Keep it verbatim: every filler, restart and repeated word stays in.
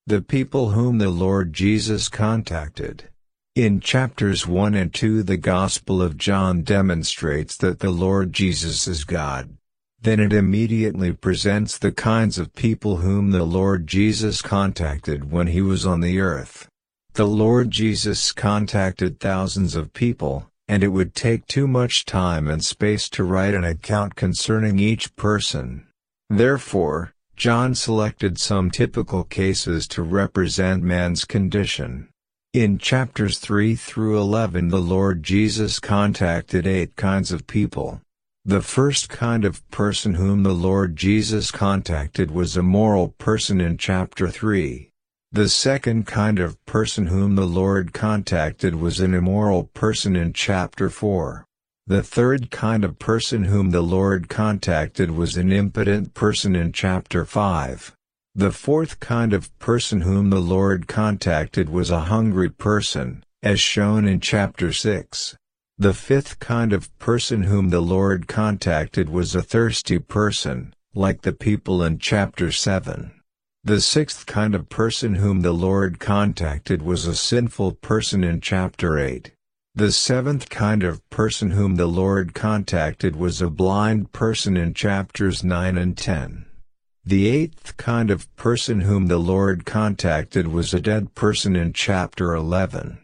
The people whom the Lord Jesus contacted. In chapters one and two, the Gospel of John demonstrates that the Lord Jesus is God. Then it immediately presents the kinds of people whom the Lord Jesus contacted when he was on the earth. The Lord Jesus contacted thousands of people, and it would take too much time and space to write an account concerning each person. Therefore, John selected some typical cases to represent man's condition. In chapters three through eleven, the Lord Jesus contacted eight kinds of people. The first kind of person whom the Lord Jesus contacted was a moral person in chapter three. The second kind of person whom the Lord contacted was an immoral person in chapter four. The third kind of person whom the Lord contacted was an impotent person in chapter five. The fourth kind of person whom the Lord contacted was a hungry person, as shown in chapter six. The fifth kind of person whom the Lord contacted was a thirsty person, like the people in chapter seven. The sixth kind of person whom the Lord contacted was a sinful person in chapter eight. The seventh kind of person whom the Lord contacted was a blind person in chapters nine and ten. The eighth kind of person whom the Lord contacted was a dead person in chapter eleven.